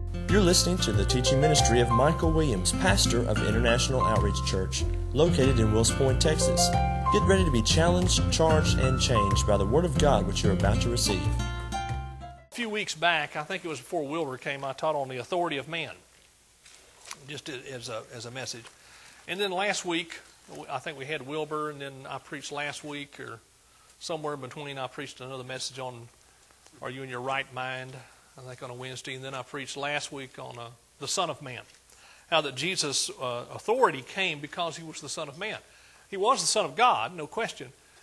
You're listening to the teaching ministry of Michael Williams, pastor of International Outreach Church, located in Wills Point, Texas. Get ready to be challenged, charged, and changed by the Word of God which you're about to receive. A few weeks back, I think it was before Wilbur came, I taught on the authority of man, just as a message. And then last week, I think we had Wilbur, and then I preached last week, or somewhere in between, I preached another message on Are You in Your Right Mind? I think on a Wednesday, and then I preached last week on the Son of Man, how that Jesus' authority came because he was the Son of Man. He was the Son of God, no question.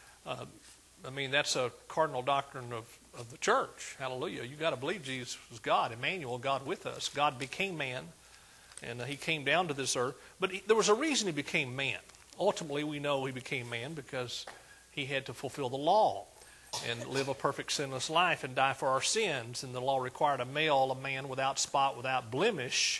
That's a cardinal doctrine of the church. Hallelujah. You got to believe Jesus was God, Emmanuel, God with us. God became man, and he came down to this earth. But there was a reason he became man. Ultimately, we know he became man because he had to fulfill the law and live a perfect sinless life and die for our sins. And the law required a man without spot, without blemish,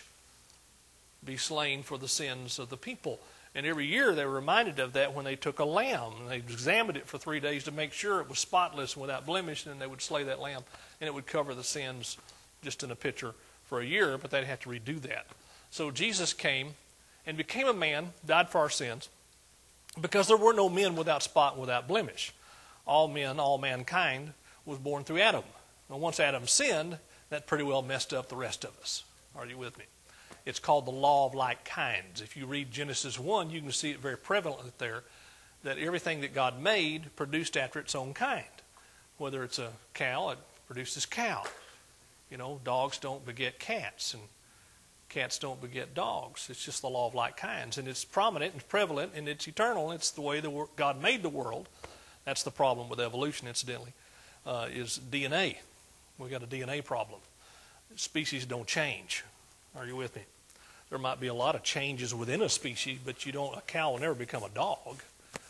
be slain for the sins of the people. And every year they were reminded of that when they took a lamb. And they examined it for 3 days to make sure it was spotless and without blemish. And then they would slay that lamb, and it would cover the sins just in a picture for a year, but they'd have to redo that. So Jesus came and became a man, died for our sins, because there were no men without spot and without blemish. All men, all mankind was born through Adam. And once Adam sinned, that pretty well messed up the rest of us. Are you with me? It's called the law of like kinds. If you read Genesis 1, you can see it very prevalent there, that everything that God made produced after its own kind. Whether it's a cow, it produces cow. You know, dogs don't beget cats, and cats don't beget dogs. It's just the law of like kinds. And it's prominent and prevalent, and it's eternal. It's the way God made the world. That's the problem with evolution, incidentally, is DNA. We've got a DNA problem. Species don't change. Are you with me? There might be a lot of changes within a species, but a cow will never become a dog.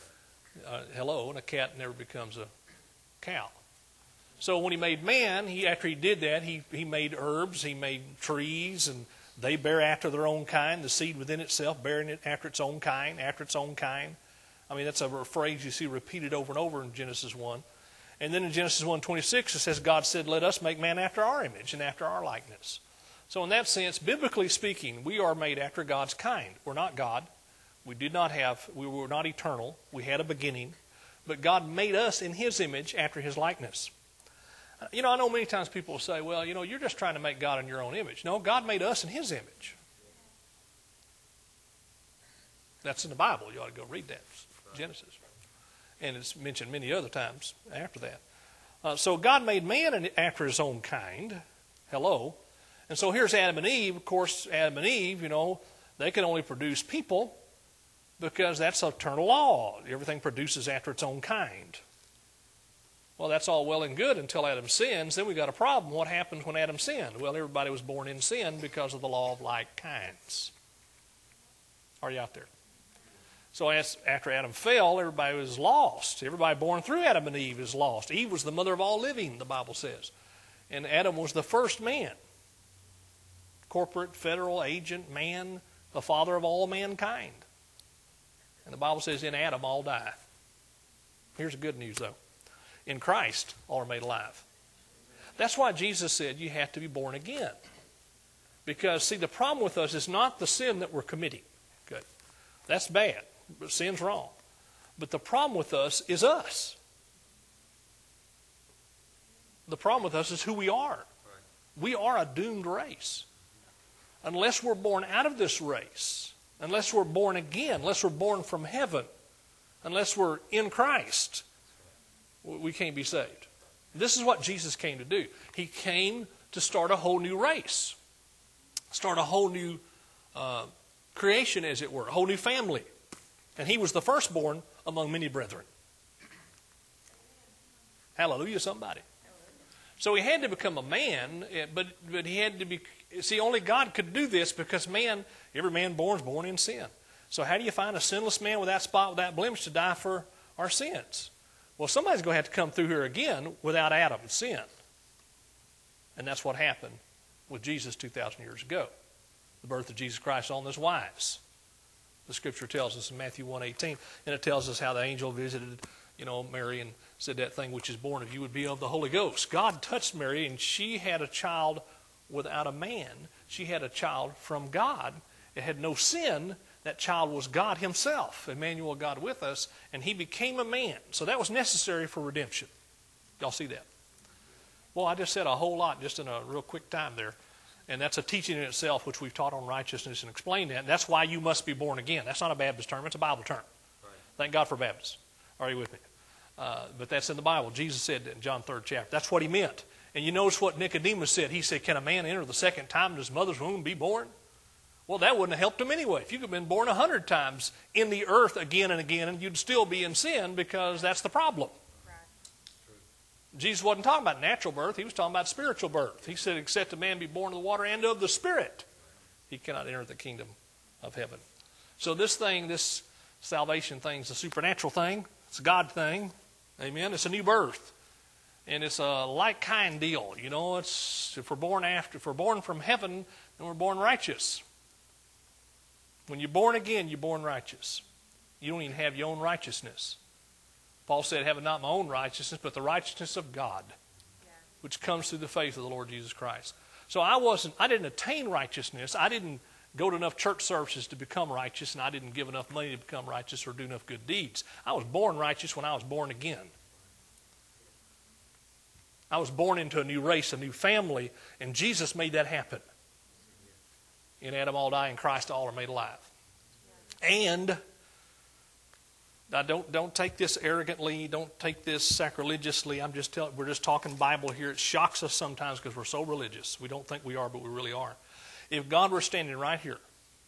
And a cat never becomes a cow. So when he made man, after he did that, he made herbs, he made trees, and they bear after their own kind, the seed within itself bearing it after its own kind, after its own kind. That's a phrase you see repeated over and over in Genesis 1. And then in Genesis 1:26, it says, God said, let us make man after our image and after our likeness. So in that sense, biblically speaking, we are made after God's kind. We're not God. We were not eternal. We had a beginning. But God made us in his image after his likeness. I know many times people will say, well, you're just trying to make God in your own image. No, God made us in his image. That's in the Bible. You ought to go read that. Genesis. And it's mentioned many other times after that. So God made man after his own kind. Hello. And so here's Adam and Eve. Of course, Adam and Eve, they can only produce people because that's eternal law. Everything produces after its own kind. Well, that's all well and good until Adam sins. Then we got a problem. What happens when Adam sinned? Well, everybody was born in sin because of the law of like kinds. Are you out there? So after Adam fell, everybody was lost. Everybody born through Adam and Eve is lost. Eve was the mother of all living, the Bible says. And Adam was the first man. Corporate, federal, agent, man, the father of all mankind. And the Bible says in Adam all die. Here's the good news, though. In Christ, all are made alive. That's why Jesus said you have to be born again. Because, see, the problem with us is not the sin that we're committing. Good. That's bad. But sin's wrong. But the problem with us is us. The problem with us is who we are. We are a doomed race. Unless we're born out of this race, unless we're born again, unless we're born from heaven, unless we're in Christ, we can't be saved. This is what Jesus came to do. He came to start a whole new race. Start a whole new creation, as it were, a whole new family. And he was the firstborn among many brethren. Hallelujah, somebody. So he had to become a man, but he had to be... See, only God could do this because every man born is born in sin. So how do you find a sinless man without spot, without blemish to die for our sins? Well, somebody's going to have to come through here again without Adam's sin. And that's what happened with Jesus 2,000 years ago. The birth of Jesus Christ on this wise. The scripture tells us in Matthew 1:18, and it tells us how the angel visited, Mary and said that thing which is born of you would be of the Holy Ghost. God touched Mary, and she had a child without a man. She had a child from God. It had no sin. That child was God himself, Emmanuel, God with us, and he became a man. So that was necessary for redemption. Y'all see that? Well, I just said a whole lot just in a real quick time there. And that's a teaching in itself, which we've taught on righteousness and explained that. And that's why you must be born again. That's not a Baptist term. It's a Bible term. Right. Thank God for Baptists. Are you with me? But that's in the Bible. Jesus said that in John 3rd chapter. That's what he meant. And you notice what Nicodemus said. He said, can a man enter the second time in his mother's womb and be born? Well, that wouldn't have helped him anyway. If you could have been born 100 times in the earth again and again, and you'd still be in sin because that's the problem. Jesus wasn't talking about natural birth. He was talking about spiritual birth. He said, except a man be born of the water and of the Spirit, he cannot enter the kingdom of heaven. So this thing, this salvation thing is a supernatural thing. It's a God thing. Amen. It's a new birth. And it's a like-kind deal. You know, it's if we're born from heaven, then we're born righteous. When you're born again, you're born righteous. You don't even have your own righteousness. Paul said, have not my own righteousness, but the righteousness of God, which comes through the faith of the Lord Jesus Christ. So I didn't attain righteousness. I didn't go to enough church services to become righteous, and I didn't give enough money to become righteous or do enough good deeds. I was born righteous when I was born again. I was born into a new race, a new family, and Jesus made that happen. In Adam all die, in Christ all are made alive. And now, don't take this arrogantly. Don't take this sacrilegiously. We're just talking Bible here. It shocks us sometimes because we're so religious. We don't think we are, but we really are. If God were standing right here,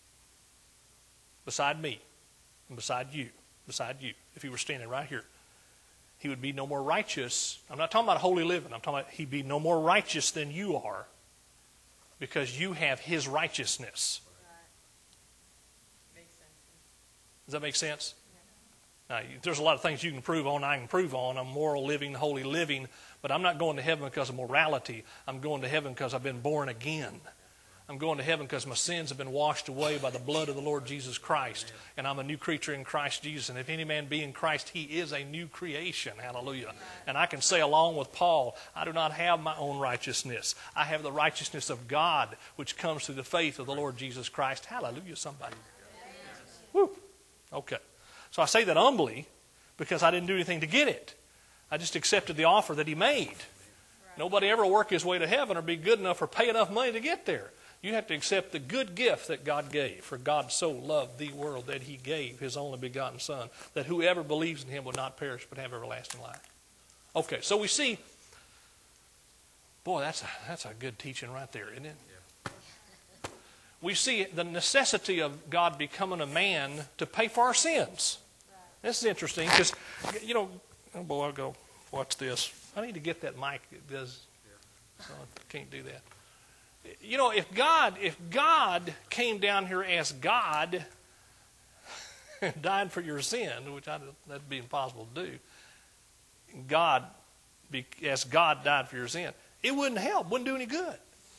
beside me, and beside you, if he were standing right here, he would be no more righteous. I'm not talking about holy living. I'm talking about he'd be no more righteous than you are because you have his righteousness. Does that make sense? Now, there's a lot of things you can prove on, I can prove on. I'm moral living, holy living, but I'm not going to heaven because of morality. I'm going to heaven because I've been born again. I'm going to heaven because my sins have been washed away by the blood of the Lord Jesus Christ, and I'm a new creature in Christ Jesus. And if any man be in Christ, he is a new creation. Hallelujah. And I can say along with Paul, I do not have my own righteousness. I have the righteousness of God, which comes through the faith of the Lord Jesus Christ. Hallelujah, somebody. Woo. Okay. So I say that humbly because I didn't do anything to get it. I just accepted the offer that he made. Nobody ever work his way to heaven or be good enough or pay enough money to get there. You have to accept the good gift that God gave. For God so loved the world that he gave his only begotten Son, that whoever believes in him will not perish but have everlasting life. Okay, so we see, boy, that's a good teaching right there, isn't it? We see the necessity of God becoming a man to pay for our sins. This is interesting because, you know, oh boy, I'll go, watch this. I need to get that mic. It does, so I can't do that. You know, if God came down here as God and died for your sin, which that'd be impossible to do, as God died for your sin, it wouldn't help, wouldn't do any good.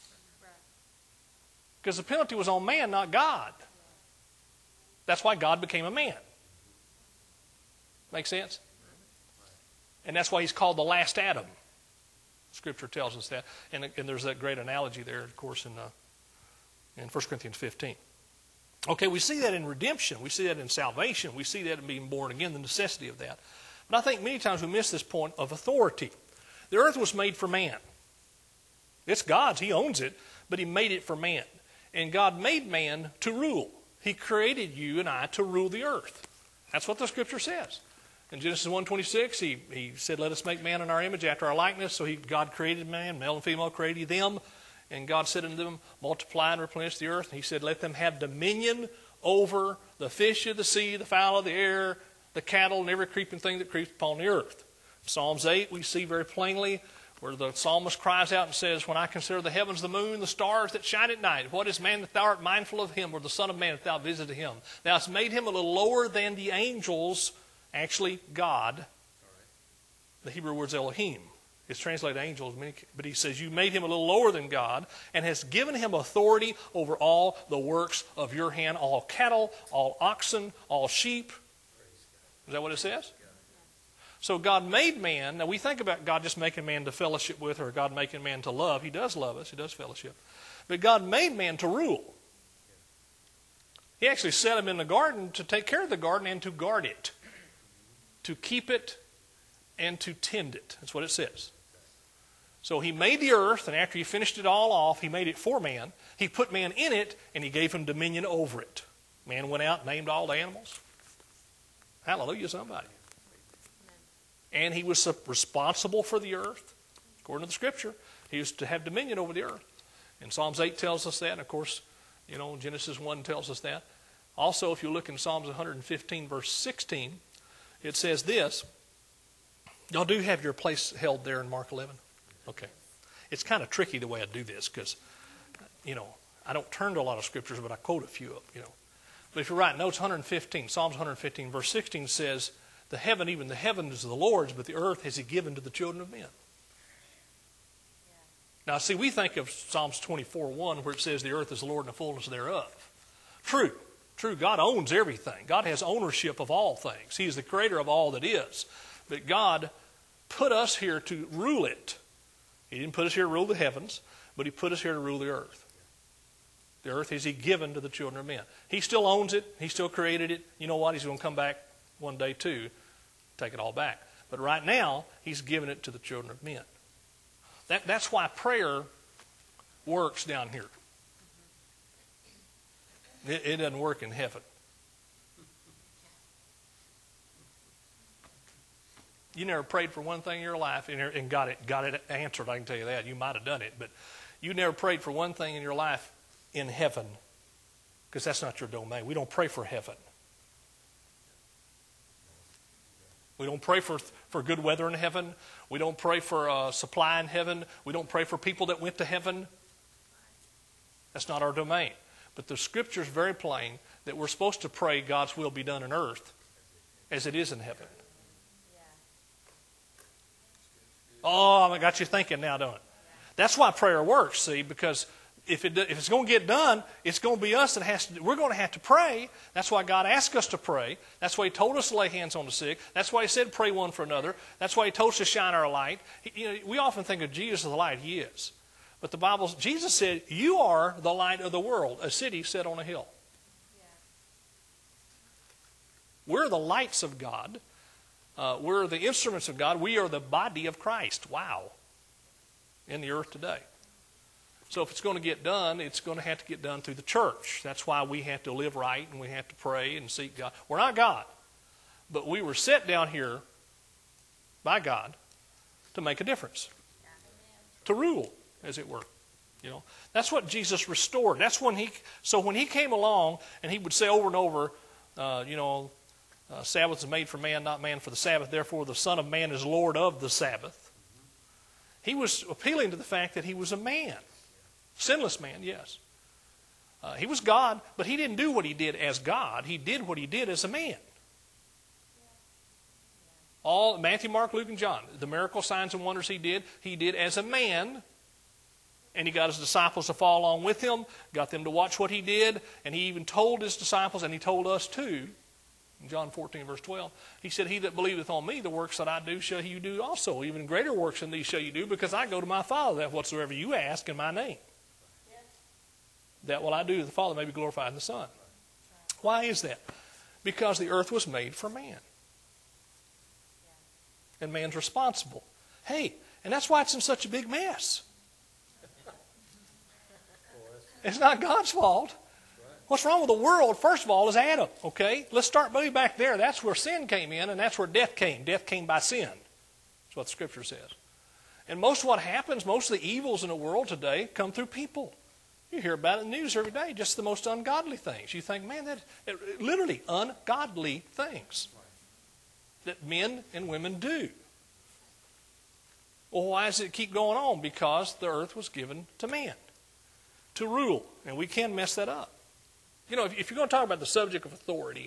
Because the penalty was on man, not God. That's why God became a man. Make sense? And that's why he's called the last Adam. Scripture tells us that. And there's that great analogy there, of course, in 1 Corinthians 15. Okay, we see that in redemption. We see that in salvation. We see that in being born again, the necessity of that. But I think many times we miss this point of authority. The earth was made for man. It's God's. He owns it. But he made it for man. And God made man to rule. He created you and I to rule the earth. That's what the Scripture says. In Genesis 1:26, he said, let us make man in our image after our likeness. So God created man, male and female created them. And God said unto them, multiply and replenish the earth. And he said, let them have dominion over the fish of the sea, the fowl of the air, the cattle, and every creeping thing that creeps upon the earth. Psalms 8, we see very plainly where the psalmist cries out and says, when I consider the heavens, the moon, the stars that shine at night, what is man that thou art mindful of him, or the son of man that thou visited him? Thou hast made him a little lower than the angels, actually God. The Hebrew word's Elohim. It's translated angels, but he says, you made him a little lower than God, and has given him authority over all the works of your hand, all cattle, all oxen, all sheep. Is that what it says? So God made man. Now we think about God just making man to fellowship with, or God making man to love. He does love us. He does fellowship. But God made man to rule. He actually set him in the garden to take care of the garden and to guard it, to keep it and to tend it. That's what it says. So he made the earth, and after he finished it all off, he made it for man. He put man in it, and he gave him dominion over it. Man went out and named all the animals. Hallelujah, somebody. And he was responsible for the earth. According to the Scripture, he was to have dominion over the earth. And Psalms 8 tells us that. And of course, Genesis 1 tells us that. Also, if you look in Psalms 115, verse 16, it says this. Y'all do have your place held there in Mark 11? Okay. It's kind of tricky the way I do this because, I don't turn to a lot of scriptures, but I quote a few of them, But if you're right, notes 115, Psalms 115, verse 16 says, even the heaven is the Lord's, but the earth has he given to the children of men. Now, see, we think of Psalms 24:1 where it says the earth is the Lord and the fullness thereof. True. God owns everything. God has ownership of all things. He is the creator of all that is. But God put us here to rule it. He didn't put us here to rule the heavens, but he put us here to rule the earth. The earth is he given to the children of men. He still owns it. He still created it. You know what? He's going to come back one day too, take it all back. But right now, he's given it to the children of men. That's why prayer works down here. It doesn't work in heaven. You never prayed for one thing in your life and got it answered. I can tell you that. You might have done it, but you never prayed for one thing in your life in heaven because that's not your domain. We don't pray for heaven. We don't pray for good weather in heaven. We don't pray for supply in heaven. We don't pray for people that went to heaven. That's not our domain. But the Scripture is very plain that we're supposed to pray God's will be done on earth as it is in heaven. Oh, I got you thinking now, don't it? That's why prayer works, see, because if it's going to get done, it's going to be us that has to. We're going to have to pray. That's why God asked us to pray. That's why he told us to lay hands on the sick. That's why he said pray one for another. That's why he told us to shine our light. We often think of Jesus as the light. He is. But Jesus said, you are the light of the world, a city set on a hill. Yeah. We're the lights of God. We're the instruments of God. We are the body of Christ. Wow. In the earth today. So if it's going to get done, it's going to have to get done through the church. That's why we have to live right and we have to pray and seek God. We're not God. But we were set down here by God to make a difference. To rule, as it were. That's what Jesus restored. That's when he came along and he would say over and over, Sabbath is made for man, not man for the Sabbath. Therefore, the Son of Man is Lord of the Sabbath. He was appealing to the fact that he was a man. Sinless man, yes. He was God, but he didn't do what he did as God. He did what he did as a man. All Matthew, Mark, Luke, and John, the miracle signs and wonders he did as a man. And he got his disciples to follow along with him, got them to watch what he did, and he even told his disciples, and he told us too, in John 14, verse 12, he said, he that believeth on me, the works that I do shall you do also. Even greater works than these shall you do, because I go to my Father, that whatsoever you ask in my name. That will I do, the Father may be glorified in the Son. Why is that? Because the earth was made for man. And man's responsible. Hey, and that's why it's in such a big mess. It's not God's fault. What's wrong with the world, first of all, is Adam. Okay? Let's start way back there. That's where sin came in, and that's where death came. Death came by sin. That's what the Scripture says. And most of what happens, most of the evils in the world today come through people. You hear about it in the news every day, just the most ungodly things. You think, man, literally ungodly things that men and women do. Well, why does it keep going on? Because the earth was given to man to rule, and we can mess that up. If you're going to talk about the subject of authority,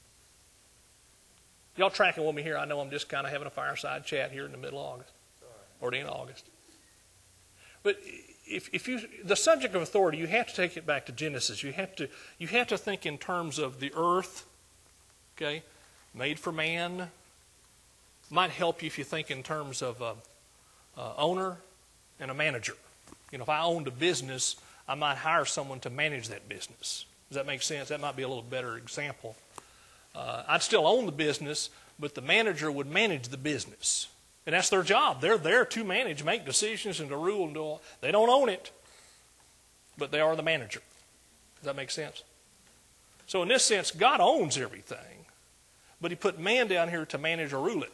y'all tracking with me here? I know I'm just kind of having a fireside chat here in the middle of August, or the end of August. But the subject of authority, you have to take it back to Genesis. You have to think in terms of the earth, okay, made for man, might help you if you think in terms of owner and a manager. You know, if I owned a business, I might hire someone to manage that business. Does that make sense? That might be a little better example. I'd still own the business, but the manager would manage the business. And that's their job. They're there to manage, make decisions, and to rule and do all. They don't own it, but they are the manager. Does that make sense? So in this sense, God owns everything, but He put man down here to manage or rule it.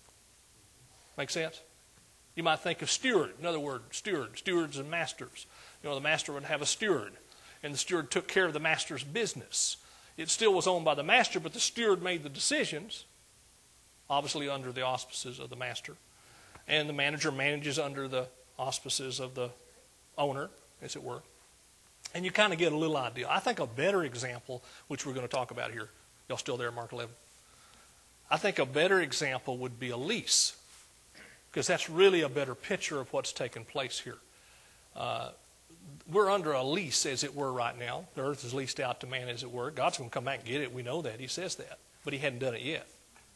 Make sense? You might think of steward. Another word, steward. Stewards and masters. You know, the master would have a steward, and the steward took care of the master's business. It still was owned by the master, but the steward made the decisions, obviously under the auspices of the master. And the manager manages under the auspices of the owner, as it were. And you kind of get a little idea. I think a better example, which we're going to talk about here. Y'all still there, Mark 11? I think a better example would be a lease, because that's really a better picture of what's taking place here. We're under a lease, as it were, right now. The earth is leased out to man, as it were. God's going to come back and get it. We know that. He says that. But He hadn't done it yet.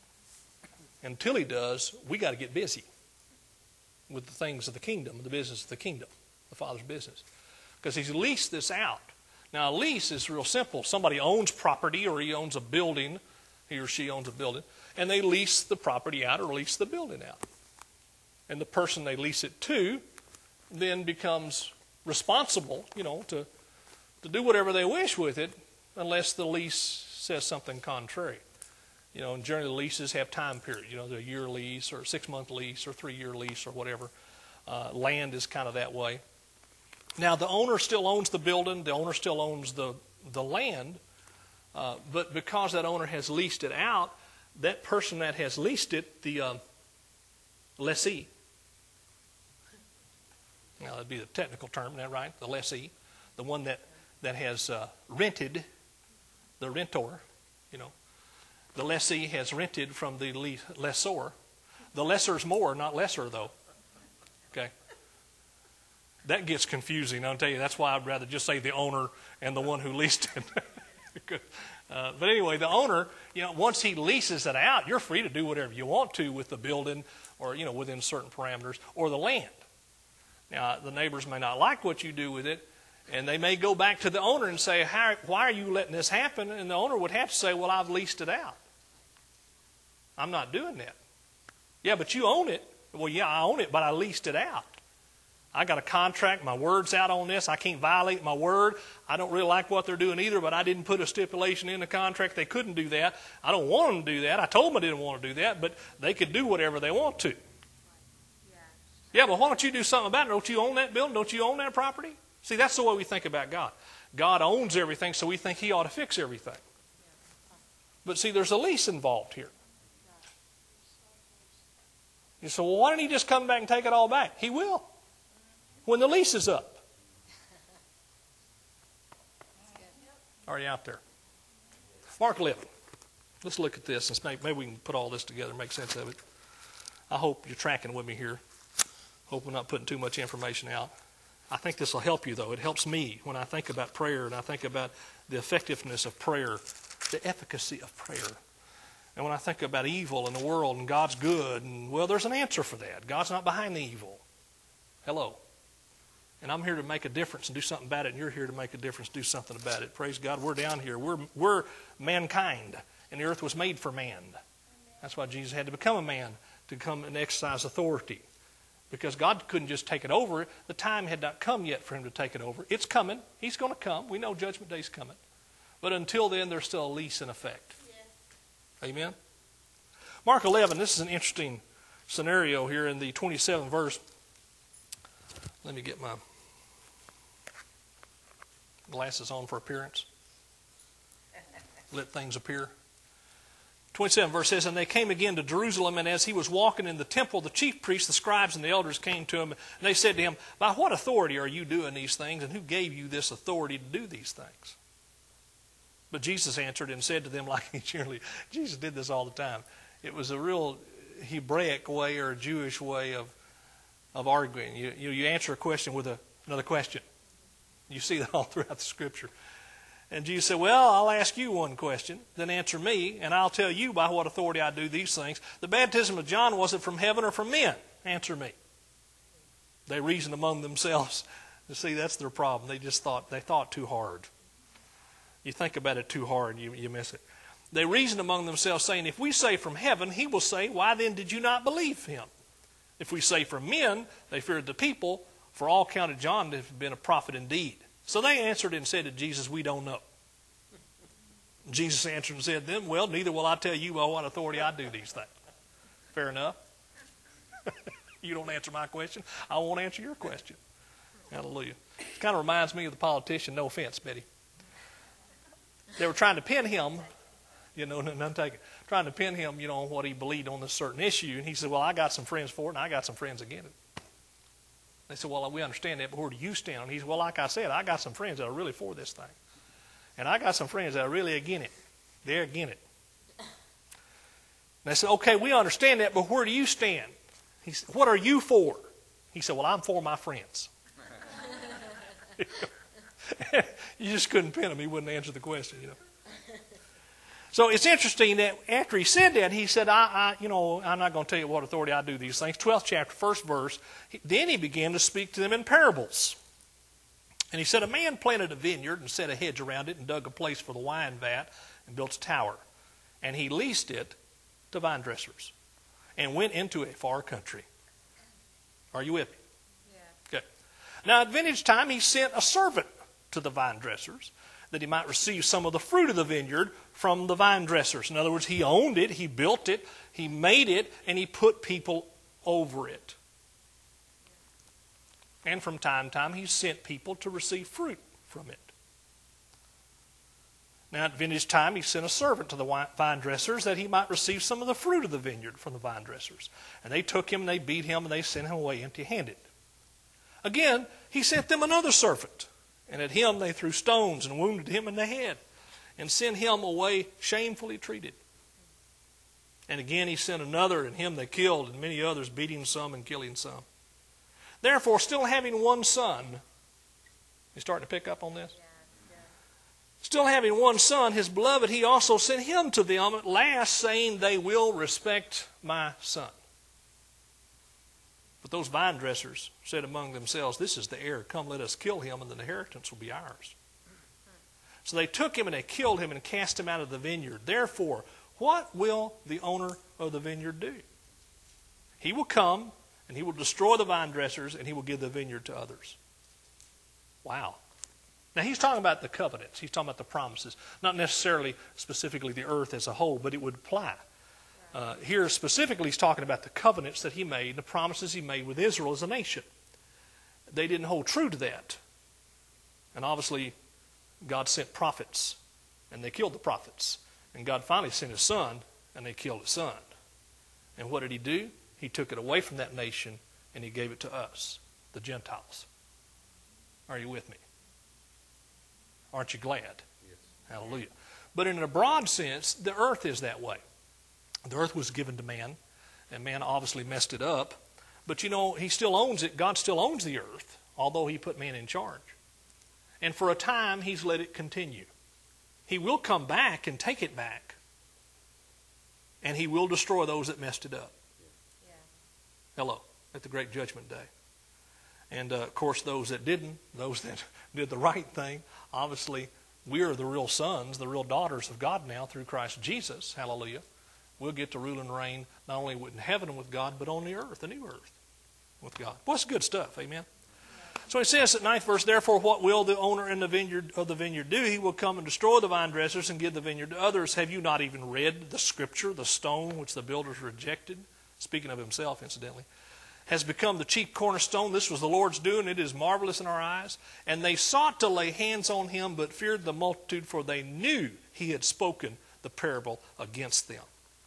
Until He does, we got to get busy with the things of the kingdom, the business of the kingdom, the Father's business. Because He's leased this out. Now, a lease is real simple. Somebody owns property, or he owns a building. He or she owns a building. And they lease the property out or lease the building out. And the person they lease it to then becomes responsible, you know, to do whatever they wish with it, unless the lease says something contrary. You know, and generally the leases have time period. You know, the year lease or 6-month lease or 3-year lease or whatever. Land is kind of that way. Now, the owner still owns the building. The owner still owns the land. But because that owner has leased it out, that person that has leased it, the lessee. Now, that'd be the technical term, isn't that right? The lessee. The one that has rented, the rentor, you know. The lessee has rented from the lessor. The lessor's more, not lesser, though. Okay? That gets confusing. I'll tell you, that's why I'd rather just say the owner and the one who leased it. But anyway, the owner, you know, once he leases it out, you're free to do whatever you want to with the building or, you know, within certain parameters or the land. Now, the neighbors may not like what you do with it, and they may go back to the owner and say, why are you letting this happen? And the owner would have to say, well, I've leased it out. I'm not doing that. Yeah, but you own it. Well, yeah, I own it, but I leased it out. I got a contract. My word's out on this. I can't violate my word. I don't really like what they're doing either, but I didn't put a stipulation in the contract. They couldn't do that. I don't want them to do that. I told them I didn't want to do that, but they could do whatever they want to. Yeah, but why don't you do something about it? Don't you own that building? Don't you own that property? See, that's the way we think about God. God owns everything, so we think He ought to fix everything. But see, there's a lease involved here. You say, well, why don't He just come back and take it all back? He will, when the lease is up. Are you out there? Mark 11. Let's look at this and maybe we can put all this together and make sense of it. I hope you're tracking with me here. Hope we're not putting too much information out. I think this will help you, though. It helps me when I think about prayer and I think about the effectiveness of prayer, the efficacy of prayer. And when I think about evil in the world and God's good, and well, there's an answer for that. God's not behind the evil. Hello. And I'm here to make a difference and do something about it, and you're here to make a difference, do something about it. Praise God, we're down here. We're mankind, and the earth was made for man. That's why Jesus had to become a man, to come and exercise authority. Because God couldn't just take it over. The time had not come yet for Him to take it over. It's coming. He's going to come. We know Judgment Day's coming. But until then, there's still a lease in effect. Yes. Amen? Mark 11, this is an interesting scenario here in the 27th verse. Let me get my glasses on for appearance. Let things appear. 27 verse says, and they came again to Jerusalem, and as He was walking in the temple, the chief priests, the scribes, and the elders came to Him, and they said to Him, by what authority are you doing these things, and who gave you this authority to do these things? But Jesus answered and said to them, like he generally, Jesus did this all the time. It was a real Hebraic way or a Jewish way of arguing. You answer a question with another question. You see that all throughout the Scripture. And Jesus said, well, I'll ask you one question, then answer me, and I'll tell you by what authority I do these things. The baptism of John, was it from heaven or from men? Answer me. They reasoned among themselves. You see, that's their problem. They thought too hard. You think about it too hard, you miss it. They reasoned among themselves, saying, if we say from heaven, he will say, why then did you not believe him? If we say from men, they feared the people, for all counted John to have been a prophet indeed. So they answered and said to Jesus, we don't know. Jesus answered and said to them, well, neither will I tell you by what authority I do these things. Fair enough. You don't answer my question, I won't answer your question. Hallelujah. It kind of reminds me of the politician, no offense, Betty. They were trying to pin him, none taken, trying to pin him, on what he believed on this certain issue. And he said, well, I got some friends for it, and I got some friends against it. They said, well, we understand that, but where do you stand? And he said, well, like I said, I got some friends that are really for this thing. And I got some friends that are really against it. They're against it. And they said, okay, we understand that, but where do you stand? He said, what are you for? He said, well, I'm for my friends. You just couldn't pin him. He wouldn't answer the question, So it's interesting that after he said that, he said, I'm not going to tell you what authority I do these things. 12th chapter, 1st verse. Then he began to speak to them in parables. And he said, a man planted a vineyard and set a hedge around it and dug a place for the wine vat and built a tower. And he leased it to vine dressers and went into a far country. Are you with me? Yeah. Okay. Now at vintage time, he sent a servant to the vine dressers that he might receive some of the fruit of the vineyard from the vine dressers. In other words, he owned it, he built it, he made it, and he put people over it. And from time to time, he sent people to receive fruit from it. Now at vintage time, he sent a servant to the vine dressers that he might receive some of the fruit of the vineyard from the vine dressers. And they took him, and they beat him, and they sent him away empty-handed. Again, he sent them another servant. And at him they threw stones and wounded him in the head and sent him away shamefully treated. And again he sent another, and him they killed, and many others, beating some and killing some. Therefore, still having one son, you starting to pick up on this? Yeah. Still having one son, his beloved, he also sent him to them at last, saying, they will respect my son. But those vine dressers said among themselves, this is the heir. Come, let us kill him, and the inheritance will be ours. So they took him, and they killed him, and cast him out of the vineyard. Therefore, what will the owner of the vineyard do? He will come, and he will destroy the vine dressers, and he will give the vineyard to others. Wow. Now, he's talking about the covenants. He's talking about the promises. Not necessarily specifically the earth as a whole, but it would apply. Here specifically he's talking about the covenants that he made, the promises he made with Israel as a nation. They didn't hold true to that. And obviously God sent prophets, and they killed the prophets. And God finally sent his son, and they killed his son. And what did he do? He took it away from that nation, and he gave it to us, the Gentiles. Are you with me? Aren't you glad? Yes. Hallelujah. But in a broad sense, the earth is that way. The earth was given to man, and man obviously messed it up. But he still owns it. God still owns the earth, although he put man in charge. And for a time, he's let it continue. He will come back and take it back. And he will destroy those that messed it up. Yeah. Hello, at the great judgment day. And of course, those that didn't, those that did the right thing, obviously, we are the real sons, the real daughters of God now through Christ Jesus. Hallelujah. We'll get to rule and reign not only in heaven with God, but on the earth, the new earth with God. Well, it's good stuff, amen? So he says at 9th verse, therefore what will the owner in the vineyard do? He will come and destroy the vine dressers and give the vineyard to others. Have you not even read the scripture, the stone which the builders rejected? Speaking of himself, incidentally. Has become the chief cornerstone. This was the Lord's doing. It is marvelous in our eyes. And they sought to lay hands on him, but feared the multitude, for they knew he had spoken the parable against them.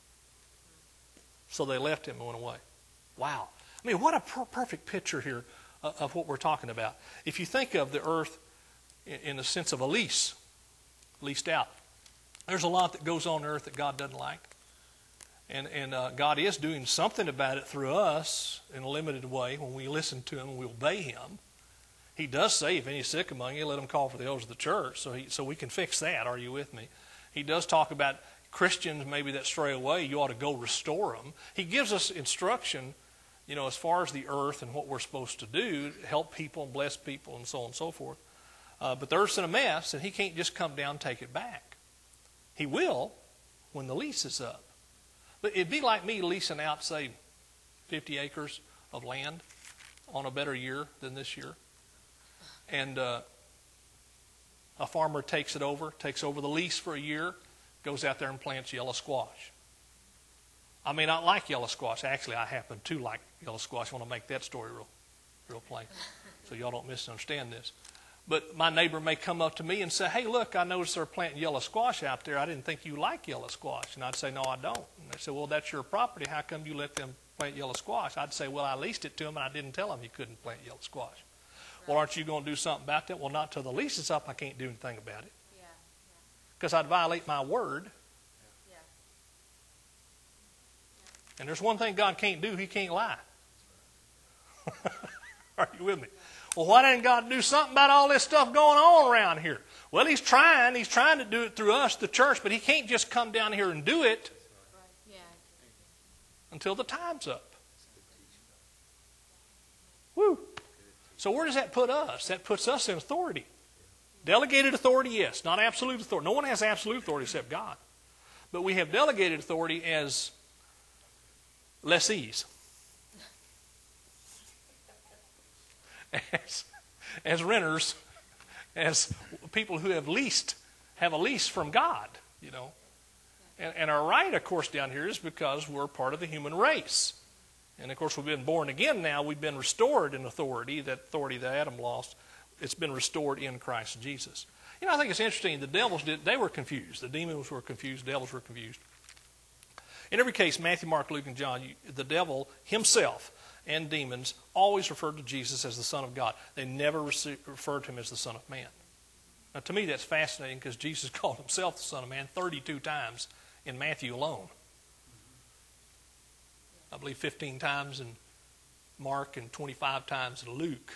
So they left him and went away. Wow. I mean, what a perfect picture here of what we're talking about. If you think of the earth in the sense of a lease, leased out, there's a lot that goes on earth that God doesn't like. And God is doing something about it through us in a limited way when we listen to him and we obey him. He does say, if any is sick among you, let him call for the elders of the church. So we can fix that. Are you with me? He does talk about Christians maybe that stray away. You ought to go restore them. He gives us instruction, as far as the earth and what we're supposed to do, help people and bless people and so on and so forth. But the earth's in a mess, and he can't just come down and take it back. He will when the lease is up. But it'd be like me leasing out, say, 50 acres of land on a better year than this year. And a farmer takes over the lease for a year, goes out there and plants yellow squash. I may not like yellow squash. Actually, I happen to like yellow squash. I want to make that story real plain so y'all don't misunderstand this. But my neighbor may come up to me and say, hey, look, I noticed they're planting yellow squash out there. I didn't think you liked yellow squash. And I'd say, no, I don't. And they say, well, that's your property. How come you let them plant yellow squash? I'd say, well, I leased it to them, and I didn't tell them you couldn't plant yellow squash. Well, aren't you going to do something about that? Well, not till the lease is up. I can't do anything about it. Because I'd violate my word. And there's one thing God can't do. He can't lie. Are you with me? Well, why didn't God do something about all this stuff going on around here? Well, He's trying. He's trying to do it through us, the church, but He can't just come down here and do it until the time's up. Woo! So where does that put us? That puts us in authority. Delegated authority, yes. Not absolute authority. No one has absolute authority except God. But we have delegated authority as lessees. As renters, as people who have a lease from God, And our right, of course, down here is because we're part of the human race. And, of course, we've been born again now. We've been restored in authority, that authority that Adam lost. It's been restored in Christ Jesus. I think it's interesting. The devils they were confused. The demons were confused. The devils were confused. In every case, Matthew, Mark, Luke, and John, the devil himself and demons always referred to Jesus as the Son of God. They never referred to Him as the Son of Man. Now, to me, that's fascinating because Jesus called Himself the Son of Man 32 times in Matthew alone. I believe 15 times in Mark and 25 times in Luke.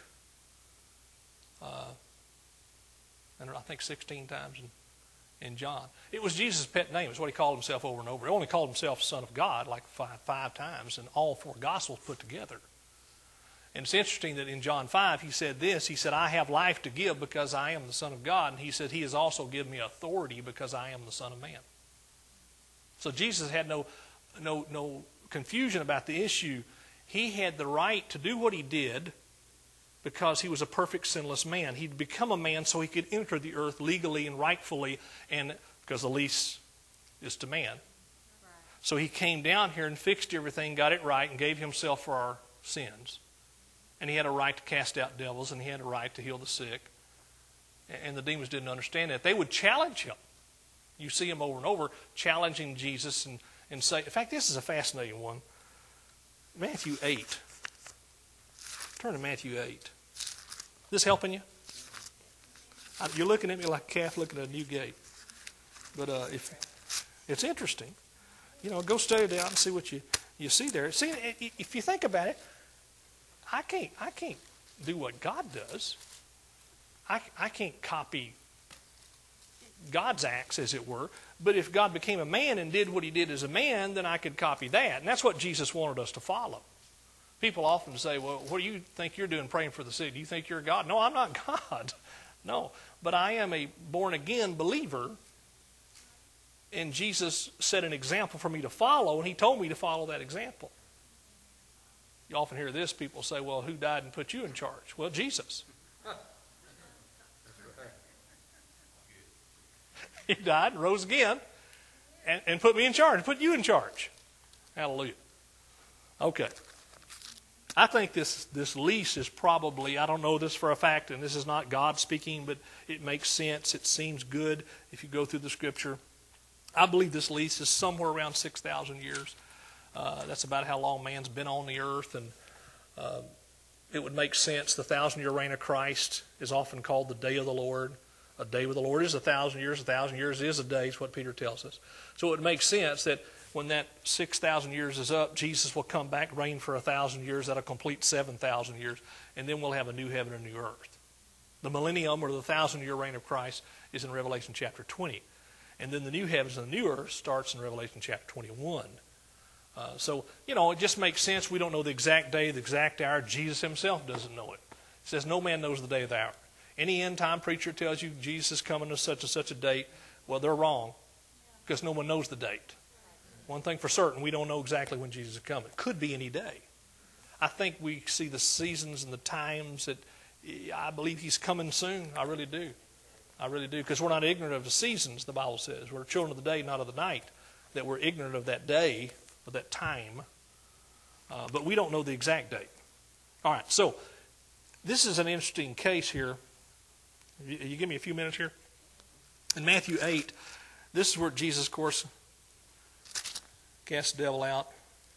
And I think 16 times in John. It was Jesus' pet name. It's what He called Himself over and over. He only called Himself Son of God like five times in all four Gospels put together. And it's interesting that in John 5 He said this. He said, I have life to give because I am the Son of God. And He said, He has also given me authority because I am the Son of Man. So Jesus had no confusion about the issue. He had the right to do what He did because He was a perfect sinless man. He'd become a man so He could enter the earth legally and rightfully, and because the lease is to man. Right. So He came down here and fixed everything, got it right, and gave Himself for our sins. And He had a right to cast out devils, and He had a right to heal the sick. And the demons didn't understand that. They would challenge Him. You see Him over and over challenging Jesus and say, in fact, this is a fascinating one. Matthew 8. Turn to Matthew 8. This helping you? You're looking at me like a calf looking at a new gate. But if it's interesting, go study it out and see what you see there. See, if you think about it, I can't do what God does. I can't copy God's acts, as it were. But if God became a man and did what He did as a man, then I could copy that. And that's what Jesus wanted us to follow. People often say, well, what do you think you're doing praying for the sick? Do you think you're God? No, I'm not God. No. But I am a born-again believer. And Jesus set an example for me to follow, and He told me to follow that example. You often hear this. People say, well, who died and put you in charge? Well, Jesus. He died and rose again and put me in charge, put you in charge. Hallelujah. Okay. I think this lease is probably, I don't know this for a fact, and this is not God speaking, but it makes sense. It seems good if you go through the Scripture. I believe this lease is somewhere around 6,000 years. That's about how long man's been on the earth, and it would make sense. The 1,000-year reign of Christ is often called the day of the Lord. A day with the Lord is 1,000 years. 1,000 years is a day, is what Peter tells us. So it makes sense that when that 6,000 years is up, Jesus will come back, reign for 1,000 years. That'll complete 7,000 years. And then we'll have a new heaven and a new earth. The millennium, or the 1,000-year reign of Christ, is in Revelation chapter 20. And then the new heavens and the new earth starts in Revelation chapter 21. So, it just makes sense. We don't know the exact day, the exact hour. Jesus himself doesn't know it. He says, no man knows the day or the hour. Any end-time preacher tells you Jesus is coming to such and such a date, well, they're wrong, because no one knows the date. One thing for certain, we don't know exactly when Jesus is coming. It could be any day. I think we see the seasons and the times that I believe he's coming soon. I really do. I really do, because we're not ignorant of the seasons, the Bible says. We're children of the day, not of the night. That we're ignorant of that day, of that time, but we don't know the exact date. All right, so this is an interesting case here. You give me a few minutes here? In Matthew 8, this is where Jesus, of course, cast the devil out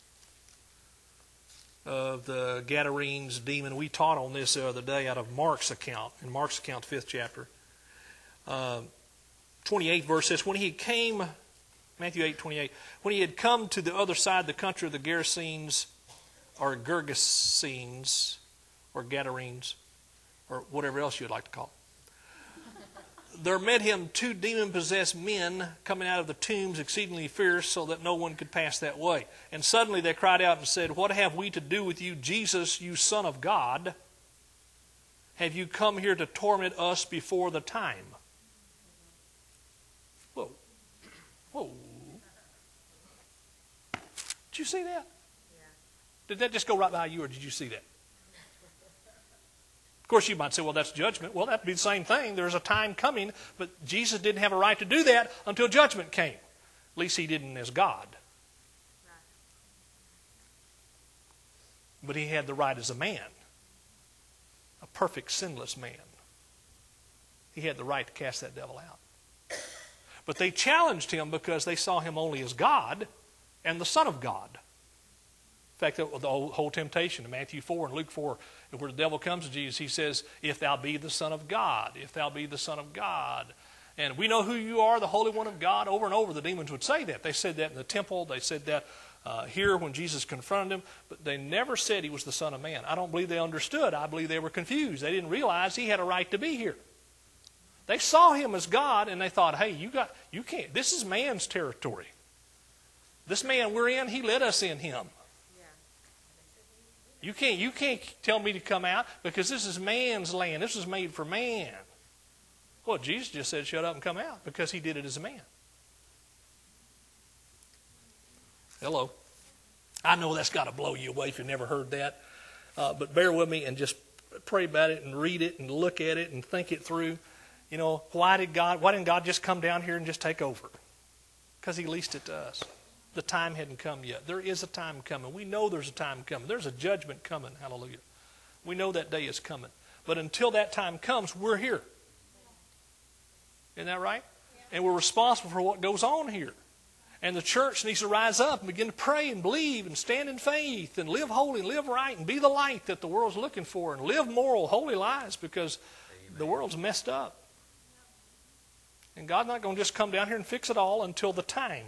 of the Gadarenes demon. We taught on this the other day out of Mark's account, in Mark's account, 5th chapter. 28th verse says, when he came, Matthew 8:28, when he had come to the other side of the country of the Gerasenes, or Gergesenes, or Gadarenes, or whatever else you'd like to call it, there met him 2 demon-possessed men coming out of the tombs exceedingly fierce, so that no one could pass that way. And suddenly they cried out and said, what have we to do with you, Jesus, you Son of God? Have you come here to torment us before the time? Whoa. Whoa. Did you see that? Yeah. Did that just go right by you, or did you see that? Of course, you might say, well, that's judgment. Well, that'd be the same thing. There's a time coming, but Jesus didn't have a right to do that until judgment came. At least he didn't as God. Right. But he had the right as a man, a perfect, sinless man. He had the right to cast that devil out. But they challenged him because they saw him only as God and the Son of God. In fact, the whole temptation in Matthew 4 and Luke 4, where the devil comes to Jesus, he says, if thou be the Son of God, if thou be the Son of God. And we know who you are, the Holy One of God. Over and over the demons would say that. They said that in the temple. They said that here when Jesus confronted him. But they never said he was the Son of Man. I don't believe they understood. I believe they were confused. They didn't realize he had a right to be here. They saw him as God, and they thought, hey, you can't. This is man's territory. This man we're in, he let us in him. You can't tell me to come out because this is man's land. This was made for man. Well, Jesus just said shut up and come out because he did it as a man. Hello. I know that's got to blow you away if you've never heard that. But bear with me and just pray about it and read it and look at it and think it through. Why didn't God just come down here and just take over? Because he leased it to us. The time hadn't come yet. There is a time coming. We know there's a time coming. There's a judgment coming. Hallelujah. We know that day is coming. But until that time comes, we're here. Isn't that right? Yeah. And we're responsible for what goes on here. And the church needs to rise up and begin to pray and believe and stand in faith and live holy and live right and be the light that the world's looking for and live moral, holy lives because the world's messed up. And God's not going to just come down here and fix it all until the time.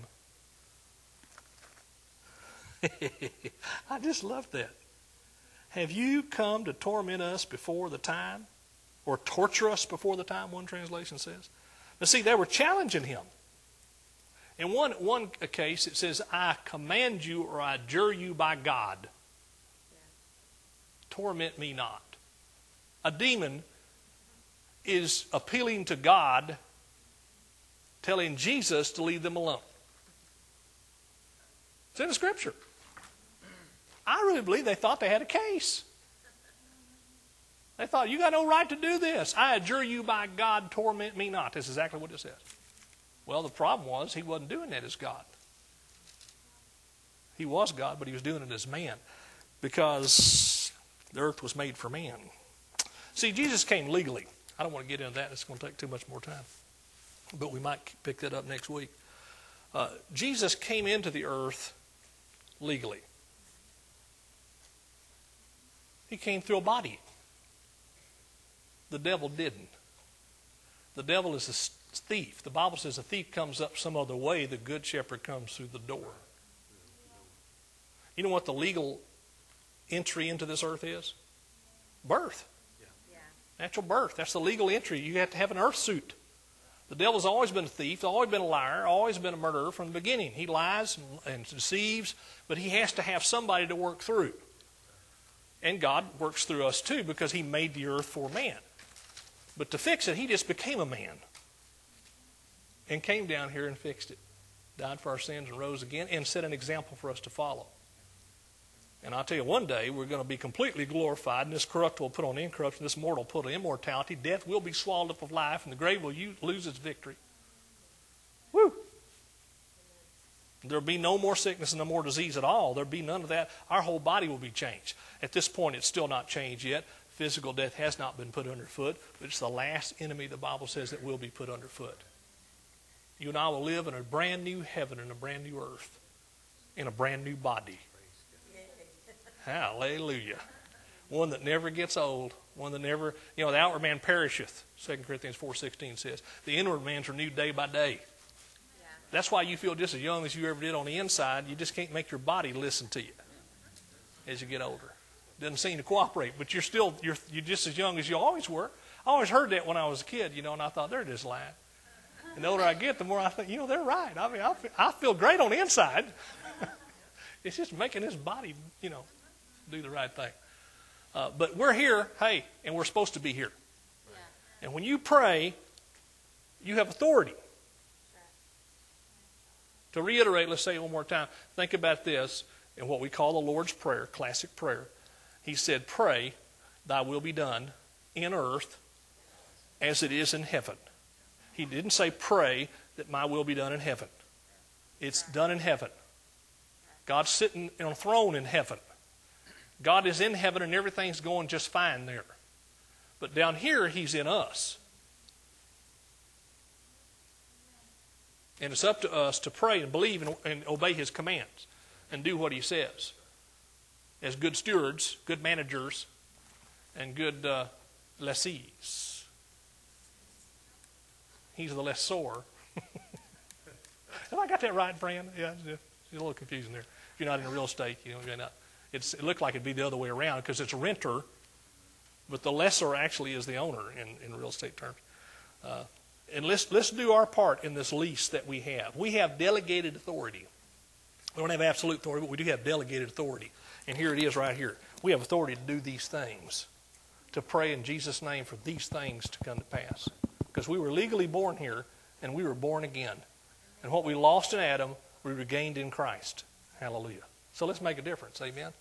I just love that. Have you come to torment us before the time? Or torture us before the time, one translation says. Now see, they were challenging him. In one case, it says, I command you or I adjure you by God. Yeah. Torment me not. A demon is appealing to God, telling Jesus to leave them alone. It's in the Scripture. I really believe they thought they had a case. They thought, you got no right to do this. I adjure you by God, torment me not. That's exactly what it says. Well, the problem was he wasn't doing that as God. He was God, but he was doing it as man because the earth was made for man. See, Jesus came legally. I don't want to get into that. It's going to take too much more time. But we might pick that up next week. Jesus came into the earth legally. He came through a body. The devil didn't. The devil is a thief. The Bible says a thief comes up some other way. The good shepherd comes through the door. You know what the legal entry into this earth is? Birth. Yeah. Natural birth. That's the legal entry. You have to have an earth suit. The devil's always been a thief, always been a liar, always been a murderer from the beginning. He lies and deceives, but he has to have somebody to work through. And God works through us too because he made the earth for man. But to fix it, he just became a man and came down here and fixed it. Died for our sins and rose again and set an example for us to follow. And I'll tell you, one day we're going to be completely glorified, and this corruptible will put on incorruption, this mortal will put on immortality. Death will be swallowed up with life, and the grave will lose its victory. Woo! There'll be no more sickness and no more disease at all. There'll be none of that. Our whole body will be changed. At this point, it's still not changed yet. Physical death has not been put underfoot, but it's the last enemy the Bible says that will be put underfoot. You and I will live in a brand new heaven and a brand new earth in a brand new body. Hallelujah. One that never gets old. One that never, the outward man perisheth. 2 Corinthians 4:16 says. The inward man's renewed day by day. Yeah. That's why you feel just as young as you ever did on the inside. You just can't make your body listen to you as you get older. Doesn't seem to cooperate, but you're just as young as you always were. I always heard that when I was a kid, and I thought, they're just lying. And the older I get, the more I think, they're right. I mean, I feel great on the inside. It's just making this body, do the right thing. But we're here, and we're supposed to be here. Yeah. And when you pray, you have authority. Right. To reiterate, let's say it one more time. Think about this in what we call the Lord's Prayer, classic prayer. He said, pray, thy will be done in earth as it is in heaven. He didn't say pray that my will be done in heaven. It's done in heaven. God's sitting on a throne in heaven. God is in heaven and everything's going just fine there. But down here, he's in us. And it's up to us to pray and believe and obey his commands and do what he says. As good stewards, good managers, and good lessees. He's the lessor. Have I got that right, Fran? Yeah, it's a little confusing there. If you're not in real estate, you're not. It looked like it'd be the other way around because it's a renter, but the lessor actually is the owner in real estate terms. And let's do our part in this lease that we have. We have delegated authority. We don't have absolute authority, but we do have delegated authority. And here it is right here. We have authority to do these things, to pray in Jesus' name for these things to come to pass. Because we were legally born here, and we were born again. And what we lost in Adam, we regained in Christ. Hallelujah. So let's make a difference. Amen.